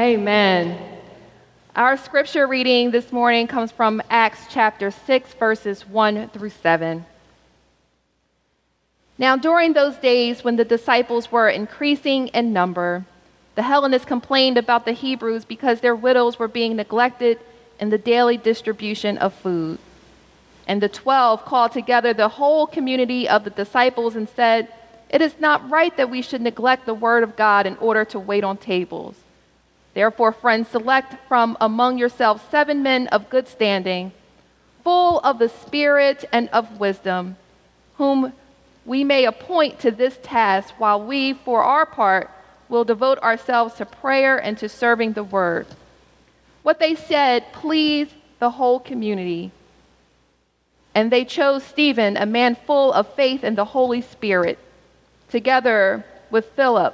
Amen. Our scripture reading this morning comes from Acts chapter 6, verses 1 through 7. Now, during those days when the disciples were increasing in number, the Hellenists complained about the Hebrews because their widows were being neglected in the daily distribution of food. And the 12 called together the whole community of the disciples and said, "It is not right that we should neglect the word of God in order to wait on tables. Therefore, friends, select from among yourselves 7 men of good standing, full of the Spirit and of wisdom, whom we may appoint to this task, while we, for our part, will devote ourselves to prayer and to serving the word." What they said pleased the whole community. And they chose Stephen, a man full of faith and the Holy Spirit, together with Philip,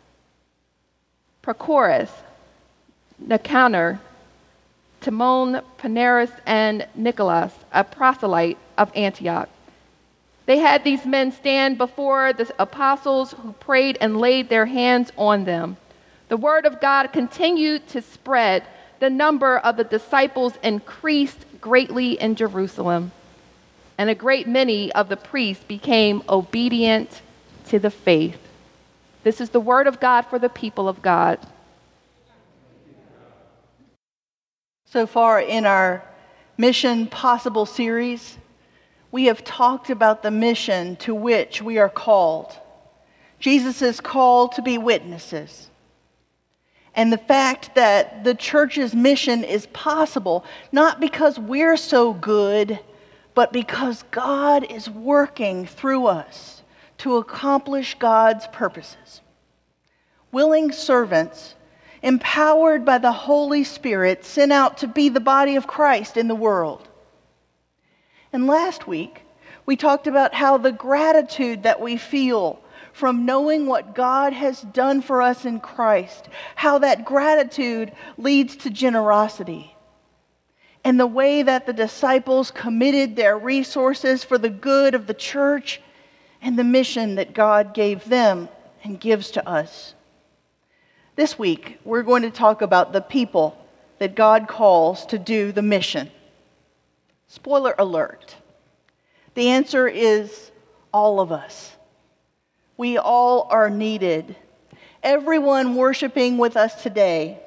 Prochorus, Nicanor, Timon, Paneras, and Nicholas, a proselyte of Antioch. They had these men stand before the apostles, who prayed and laid their hands on them. The word of God continued to spread. The number of the disciples increased greatly in Jerusalem, and a great many of the priests became obedient to the faith. This is the word of God for the people of God. So far in our Mission Possible series, we have talked about the mission to which we are called. Jesus' call to be witnesses. And the fact that the church's mission is possible, not because we're so good, but because God is working through us to accomplish God's purposes. Willing servants, empowered by the Holy Spirit, sent out to be the body of Christ in the world. And last week, we talked about how the gratitude that we feel from knowing what God has done for us in Christ, how that gratitude leads to generosity. And the way that the disciples committed their resources for the good of the church and the mission that God gave them and gives to us. This week, we're going to talk about the people that God calls to do the mission. Spoiler alert. The answer is all of us. We all are needed. Everyone worshiping with us today.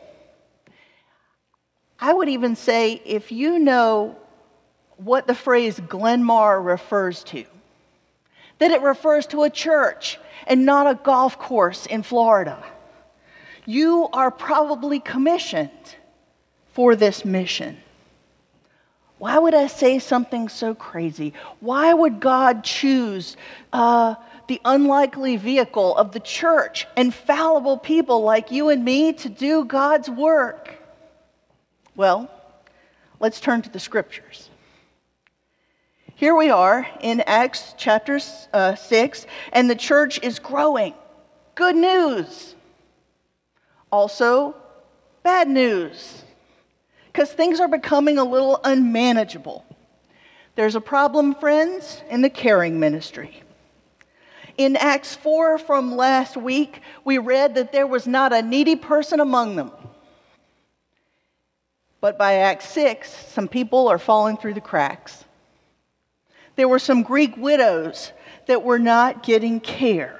I would even say, if you know what the phrase Glenmar refers to, that it refers to a church and not a golf course in Florida. You are probably commissioned for this mission. Why would I say something so crazy? Why would God choose the unlikely vehicle of the church and fallible people like you and me to do God's work? Well, let's turn to the scriptures. Here we are in Acts chapter 6, and the church is growing. Good news. Also, bad news, because things are becoming a little unmanageable. There's a problem, friends, in the caring ministry. In Acts 4 from last week, we read that there was not a needy person among them. But by Acts 6, some people are falling through the cracks. There were some Greek widows that were not getting care.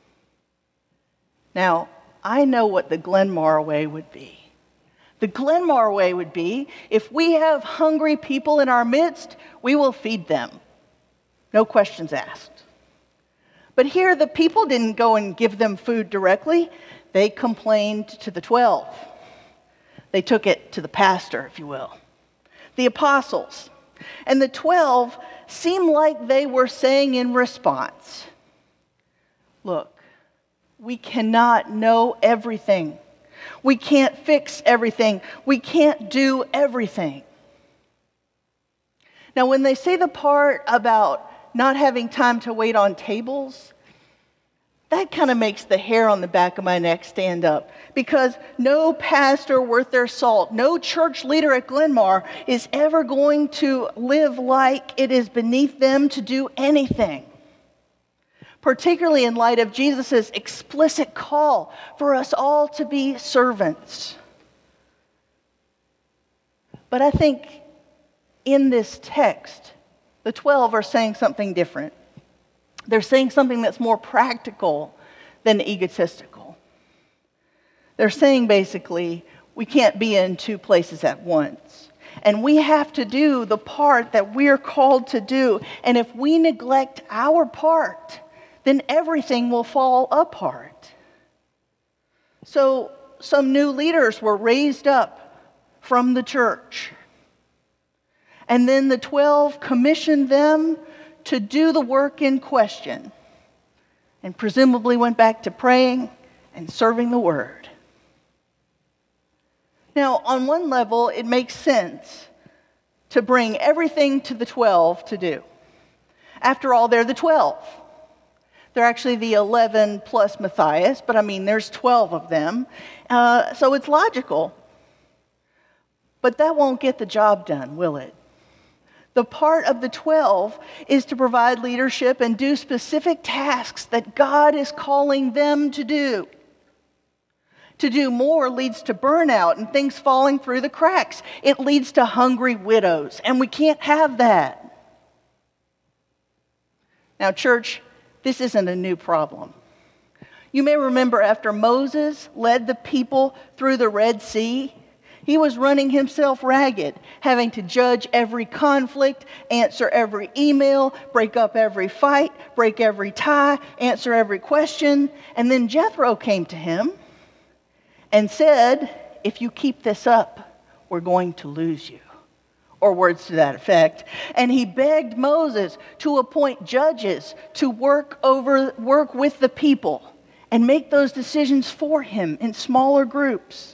Now, I know what the Glenmar way would be. The Glenmar way would be, if we have hungry people in our midst, we will feed them. No questions asked. But here, the people didn't go and give them food directly. They complained to the 12. They took it to the pastor, if you will, the apostles. And the 12 seemed like they were saying in response, "Look, we cannot know everything. We can't fix everything. We can't do everything." Now, when they say the part about not having time to wait on tables, that kind of makes the hair on the back of my neck stand up. Because no pastor worth their salt, no church leader at Glenmar is ever going to live like it is beneath them to do anything. Particularly in light of Jesus' explicit call for us all to be servants. But I think in this text, the 12 are saying something different. They're saying something that's more practical than egotistical. They're saying basically, we can't be in two places at once. And we have to do the part that we're called to do. And if we neglect our part, then everything will fall apart. So some new leaders were raised up from the church. And then the 12 commissioned them to do the work in question, and presumably went back to praying and serving the word. Now, on one level, it makes sense to bring everything to the 12 to do. After all, they're the 12. They're actually the 11 plus Matthias, but there's 12 of them. So it's logical. But that won't get the job done, will it? The part of the 12 is to provide leadership and do specific tasks that God is calling them to do. To do more leads to burnout and things falling through the cracks. It leads to hungry widows, and we can't have that. Now, church, this isn't a new problem. You may remember after Moses led the people through the Red Sea, he was running himself ragged, having to judge every conflict, answer every email, break up every fight, break every tie, answer every question. And then Jethro came to him and said, if you keep this up, we're going to lose you. Or words to that effect. And he begged Moses to appoint judges to work with the people and make those decisions for him in smaller groups.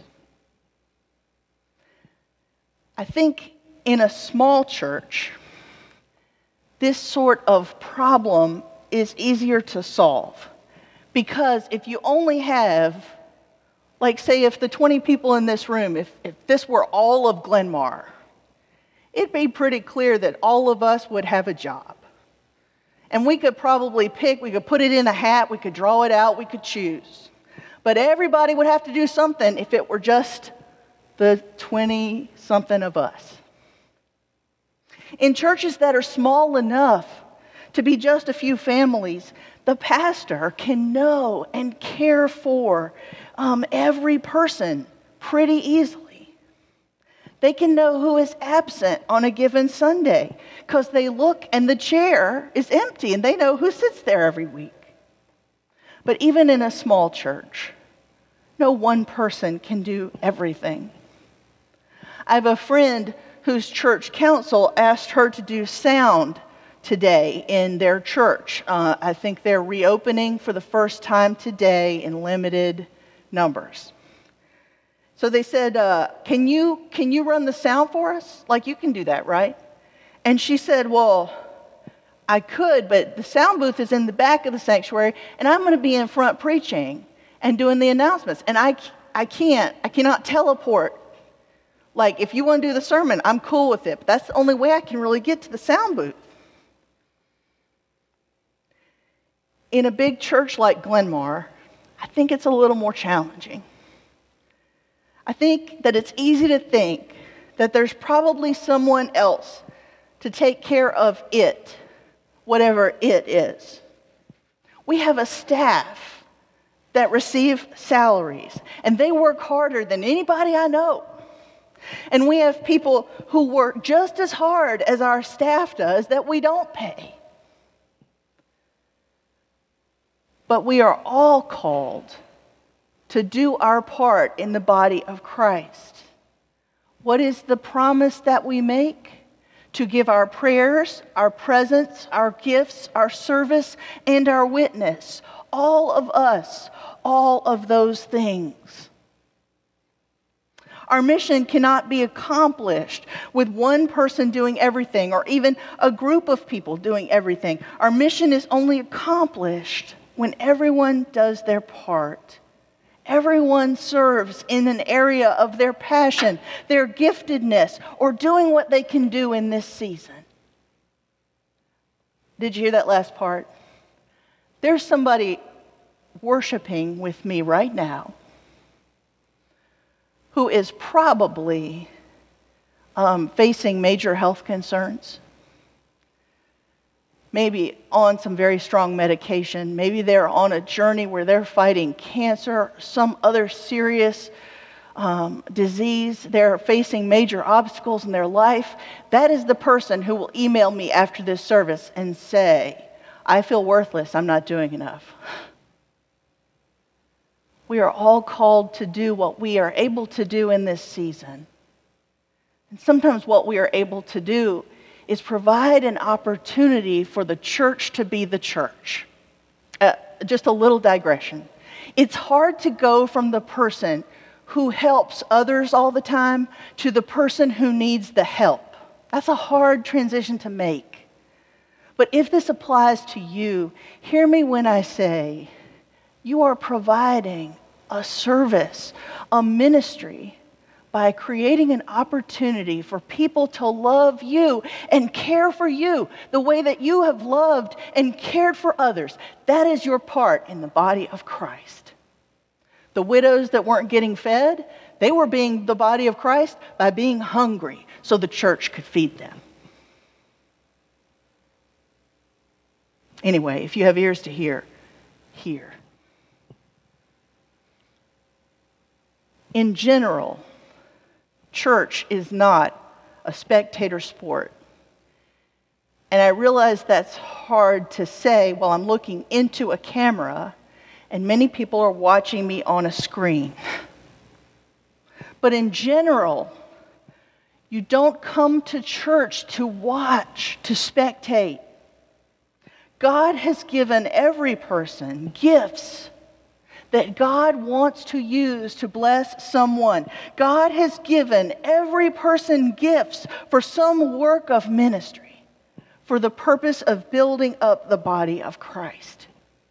I think in a small church, this sort of problem is easier to solve. Because if you only have, say if the 20 people in this room, if this were all of Glenmar, it'd be pretty clear that all of us would have a job. And we could probably pick, we could put it in a hat, we could draw it out, we could choose. But everybody would have to do something if it were just the 20-something of us. In churches that are small enough to be just a few families, the pastor can know and care for every person pretty easily. They can know who is absent on a given Sunday because they look and the chair is empty and they know who sits there every week. But even in a small church, no one person can do everything. I have a friend whose church council asked her to do sound today in their church. I think they're reopening for the first time today in limited numbers. So they said, can you run the sound for us? You can do that, right? And she said, well, I could, but the sound booth is in the back of the sanctuary, and I'm going to be in front preaching and doing the announcements. And I cannot teleport. If you want to do the sermon, I'm cool with it. But that's the only way I can really get to the sound booth. In a big church like Glenmar, I think it's a little more challenging. I think that it's easy to think that there's probably someone else to take care of it, whatever it is. We have a staff that receive salaries, and they work harder than anybody I know. And we have people who work just as hard as our staff does that we don't pay. But we are all called to do our part in the body of Christ. What is the promise that we make? To give our prayers, our presence, our gifts, our service, and our witness. All of us, all of those things. Our mission cannot be accomplished with one person doing everything or even a group of people doing everything. Our mission is only accomplished when everyone does their part. Everyone serves in an area of their passion, their giftedness, or doing what they can do in this season. Did you hear that last part? There's somebody worshiping with me right now who is probably facing major health concerns. Maybe on some very strong medication. Maybe they're on a journey where they're fighting cancer, some other serious disease. They're facing major obstacles in their life. That is the person who will email me after this service and say, I feel worthless, I'm not doing enough. We are all called to do what we are able to do in this season. And sometimes what we are able to do is provide an opportunity for the church to be the church. Just a little digression. It's hard to go from the person who helps others all the time to the person who needs the help. That's a hard transition to make. But if this applies to you, hear me when I say, you are providing a service, a ministry, by creating an opportunity for people to love you and care for you the way that you have loved and cared for others. That is your part in the body of Christ. The widows that weren't getting fed, they were being the body of Christ by being hungry so the church could feed them. Anyway, if you have ears to hear, hear. In general, church is not a spectator sport. And I realize that's hard to say while I'm looking into a camera and many people are watching me on a screen. But in general, you don't come to church to watch, to spectate. God has given every person gifts that God wants to use to bless someone. God has given every person gifts for some work of ministry for the purpose of building up the body of Christ.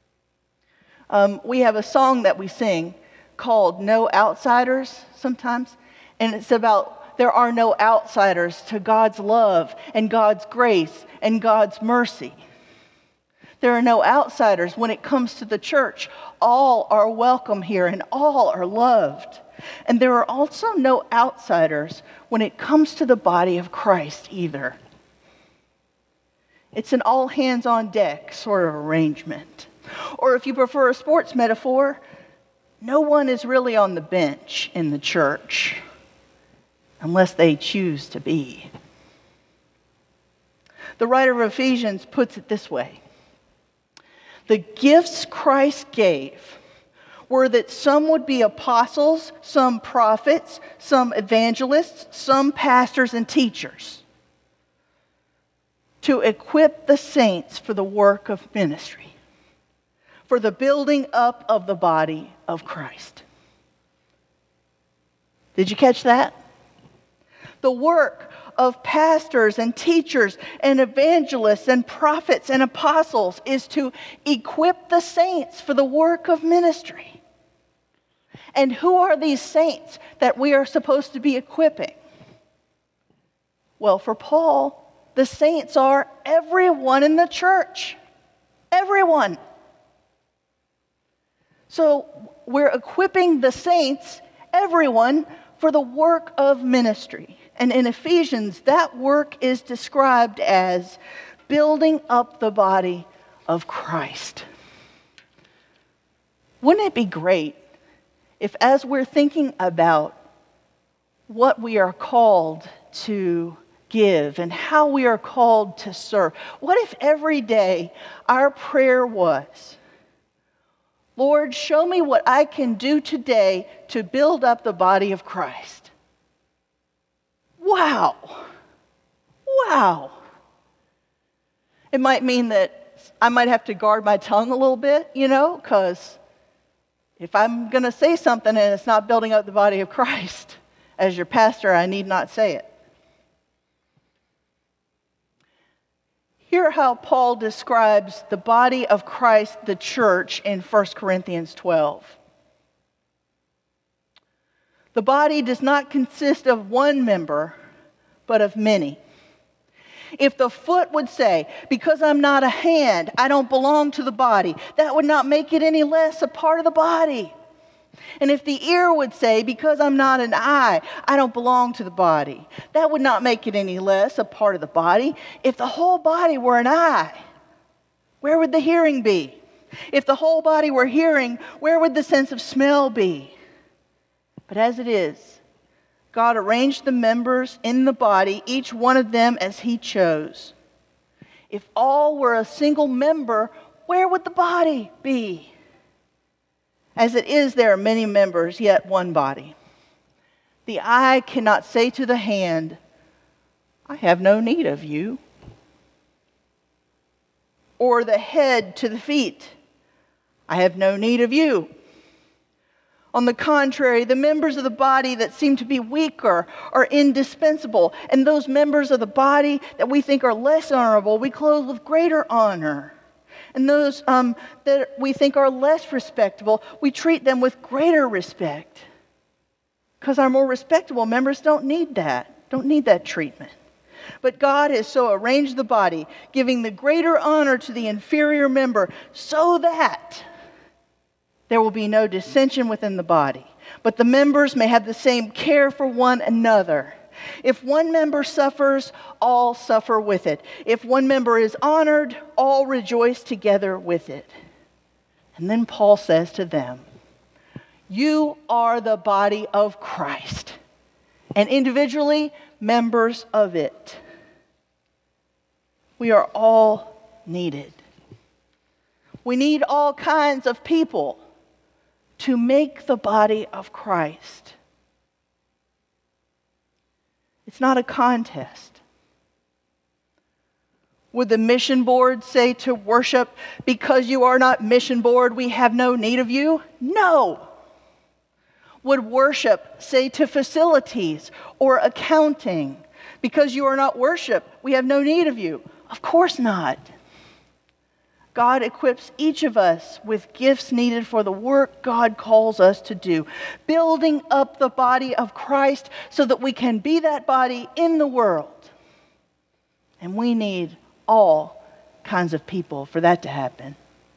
We have a song that we sing called No Outsiders sometimes, and it's about there are no outsiders to God's love and God's grace and God's mercy. There are no outsiders when it comes to the church. All are welcome here and all are loved. And there are also no outsiders when it comes to the body of Christ either. It's an all hands on deck sort of arrangement. Or if you prefer a sports metaphor, no one is really on the bench in the church unless they choose to be. The writer of Ephesians puts it this way. The gifts Christ gave were that some would be apostles, some prophets, some evangelists, some pastors and teachers, to equip the saints for the work of ministry, for the building up of the body of Christ. Did you catch that? The work of pastors and teachers and evangelists and prophets and apostles is to equip the saints for the work of ministry. And who are these saints that we are supposed to be equipping? Well, for Paul, the saints are everyone in the church. Everyone. So we're equipping the saints, everyone, for the work of ministry. And in Ephesians, that work is described as building up the body of Christ. Wouldn't it be great if, as we're thinking about what we are called to give and how we are called to serve, what if every day our prayer was, Lord, show me what I can do today to build up the body of Christ? Wow. Wow. It might mean that I might have to guard my tongue a little bit, because if I'm going to say something and it's not building up the body of Christ, as your pastor, I need not say it. Hear how Paul describes the body of Christ, the church, in 1 Corinthians 12. The body does not consist of one member, but of many. If the foot would say, because I'm not a hand, I don't belong to the body, that would not make it any less a part of the body. And if the ear would say, because I'm not an eye, I don't belong to the body, that would not make it any less a part of the body. If the whole body were an eye, where would the hearing be? If the whole body were hearing, where would the sense of smell be? But as it is, God arranged the members in the body, each one of them as He chose. If all were a single member, where would the body be? As it is, there are many members, yet one body. The eye cannot say to the hand, I have no need of you. Or the head to the feet, I have no need of you. On the contrary, the members of the body that seem to be weaker are indispensable, and those members of the body that we think are less honorable, we clothe with greater honor. And those that we think are less respectable, we treat them with greater respect. Because our more respectable members don't need that treatment. But God has so arranged the body, giving the greater honor to the inferior member, so that there will be no dissension within the body, but the members may have the same care for one another. If one member suffers, all suffer with it. If one member is honored, all rejoice together with it. And then Paul says to them, you are the body of Christ, and individually members of it. We are all needed. We need all kinds of people to make the body of Christ. It's not a contest. Would the mission board say to worship, because you are not mission board, we have no need of you? No. Would worship say to facilities or accounting, because you are not worship, we have no need of you? Of course not. God equips each of us with gifts needed for the work God calls us to do, building up the body of Christ so that we can be that body in the world. And we need all kinds of people for that to happen.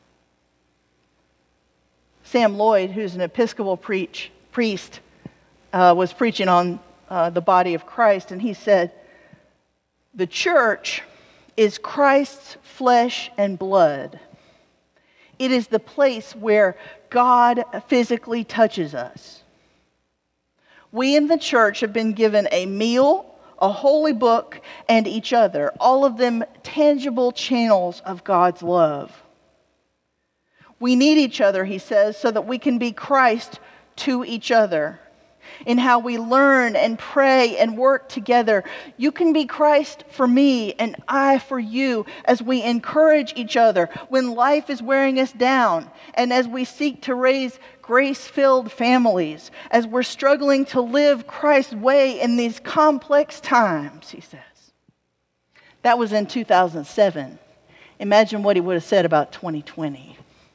Sam Lloyd, who's an Episcopal priest, was preaching on the body of Christ, and he said, the church is Christ's flesh and blood. It is the place where God physically touches us. We in the church have been given a meal, a holy book, and each other, all of them tangible channels of God's love. We need each other, he says, so that we can be Christ to each other. In how we learn and pray and work together. You can be Christ for me and I for you as we encourage each other when life is wearing us down and as we seek to raise grace-filled families, as we're struggling to live Christ's way in these complex times, he says. That was in 2007. Imagine what he would have said about 2020.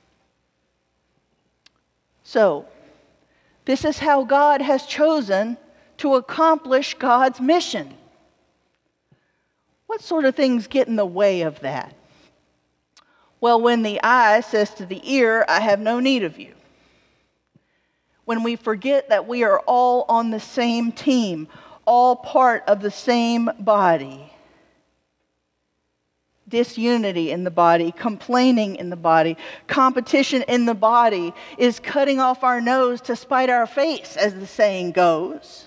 So, this is how God has chosen to accomplish God's mission. What sort of things get in the way of that? Well, when the eye says to the ear, I have no need of you. When we forget that we are all on the same team, all part of the same body. Disunity in the body, complaining in the body, competition in the body is cutting off our nose to spite our face, as the saying goes.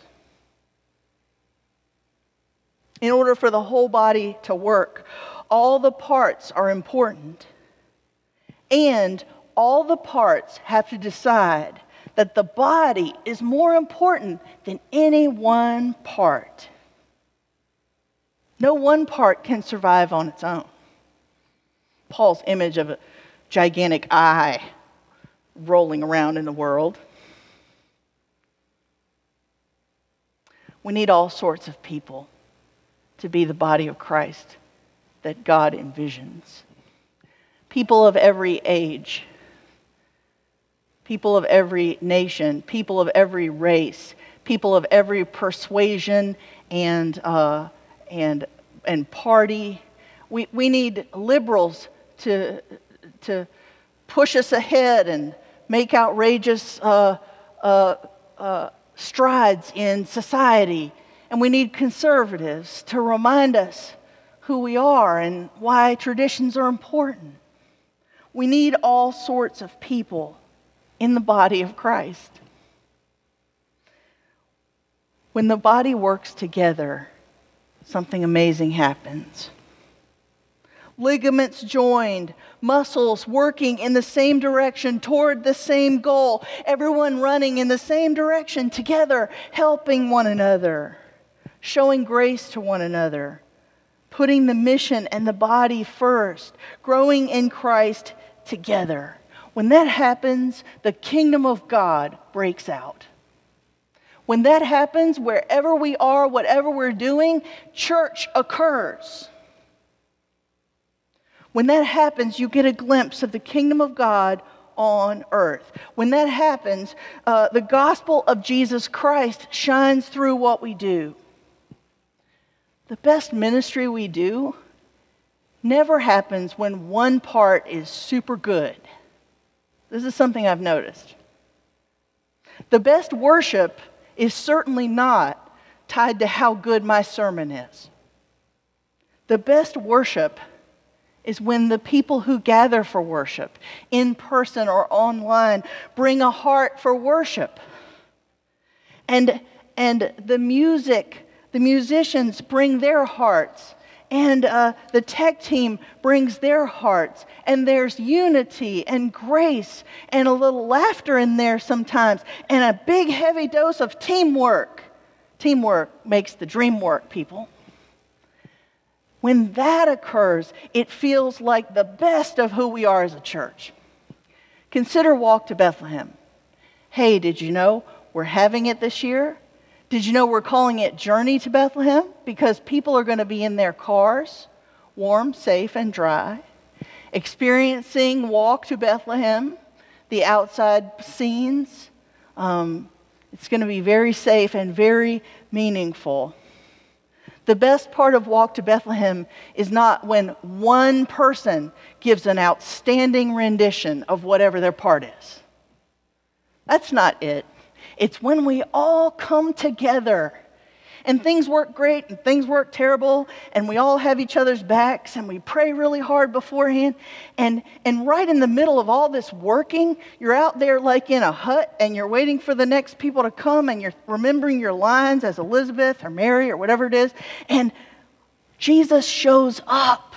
In order for the whole body to work, all the parts are important. And all the parts have to decide that the body is more important than any one part. No one part can survive on its own. Paul's image of a gigantic eye rolling around in the world. We need all sorts of people to be the body of Christ that God envisions. People of every age, people of every nation, people of every race, people of every persuasion and party. We need liberals to push us ahead and make outrageous strides in society, and we need conservatives to remind us who we are and why traditions are important. We need all sorts of people in the body of Christ. When the body works together, something amazing happens. Ligaments joined, muscles working in the same direction toward the same goal, everyone running in the same direction together, helping one another, showing grace to one another, putting the mission and the body first, growing in Christ together. When that happens, the kingdom of God breaks out. When that happens, wherever we are, whatever we're doing, church occurs. When that happens, you get a glimpse of the kingdom of God on earth. When that happens, the gospel of Jesus Christ shines through what we do. The best ministry we do never happens when one part is super good. This is something I've noticed. The best worship is certainly not tied to how good my sermon is. The best worship is when the people who gather for worship, in person or online, bring a heart for worship. And the musicians bring their hearts, and the tech team brings their hearts, and there's unity and grace and a little laughter in there sometimes, and a big heavy dose of teamwork. Teamwork makes the dream work, people. When that occurs, it feels like the best of who we are as a church. Consider Walk to Bethlehem. Hey, did you know we're having it this year? Did you know we're calling it Journey to Bethlehem? Because people are going to be in their cars, warm, safe, and dry, experiencing Walk to Bethlehem, the outside scenes. It's going to be very safe and very meaningful. The best part of Walk to Bethlehem is not when one person gives an outstanding rendition of whatever their part is. That's not it. It's when we all come together and things work great and things work terrible and we all have each other's backs and we pray really hard beforehand. And right in the middle of all this working, you're out there like in a hut and you're waiting for the next people to come and you're remembering your lines as Elizabeth or Mary or whatever it is. And Jesus shows up.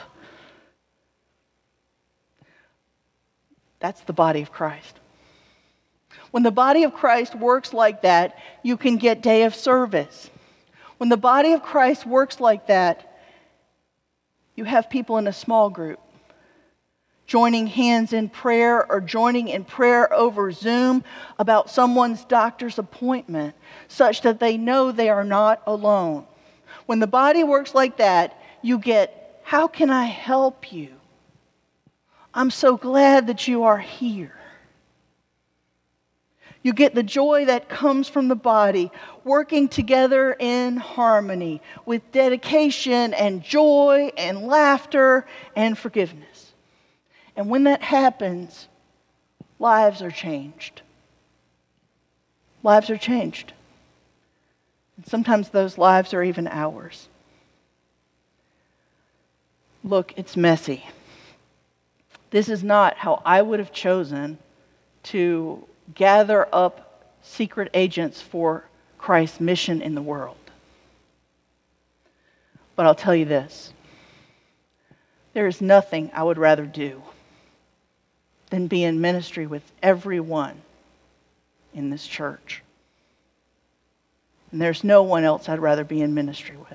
That's the body of Christ. When the body of Christ works like that, you can get day of service. When the body of Christ works like that, you have people in a small group joining hands in prayer or joining in prayer over Zoom about someone's doctor's appointment, such that they know they are not alone. When the body works like that, you get, how can I help you? I'm so glad that you are here. You get the joy that comes from the body, working together in harmony with dedication and joy and laughter and forgiveness. And when that happens, lives are changed. Lives are changed. And sometimes those lives are even ours. Look, it's messy. This is not how I would have chosen to gather up secret agents for Christ's mission in the world. But I'll tell you this. There is nothing I would rather do than be in ministry with everyone in this church. And there's no one else I'd rather be in ministry with.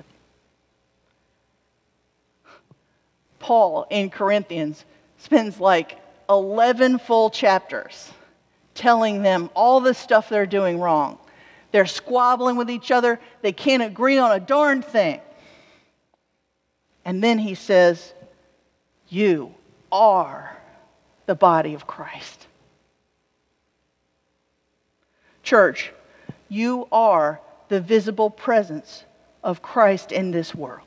Paul in Corinthians spends like 11 full chapters telling them all the stuff they're doing wrong. They're squabbling with each other. They can't agree on a darn thing. And then he says, you are the body of Christ. Church, you are the visible presence of Christ in this world.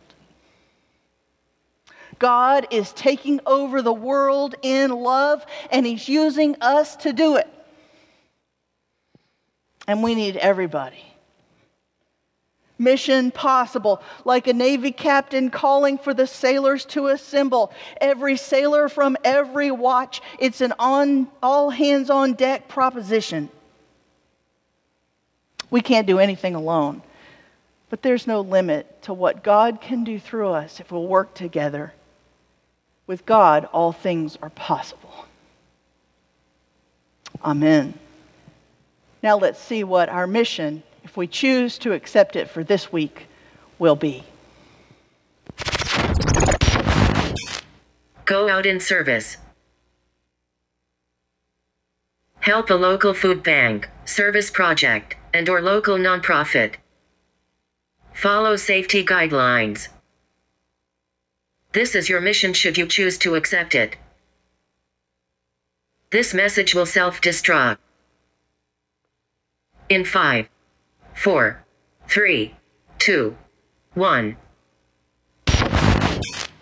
God is taking over the world in love, and He's using us to do it. And we need everybody. Mission possible, like a Navy captain calling for the sailors to assemble. Every sailor from every watch, it's an all hands on deck proposition. We can't do anything alone, but there's no limit to what God can do through us if we'll work together. With God, all things are possible. Amen. Now let's see what our mission, if we choose to accept it for this week, will be. Go out in service. Help a local food bank, service project, and/or local nonprofit. Follow safety guidelines. This is your mission should you choose to accept it. This message will self-destruct. In 5, 4, 3, 2, 1.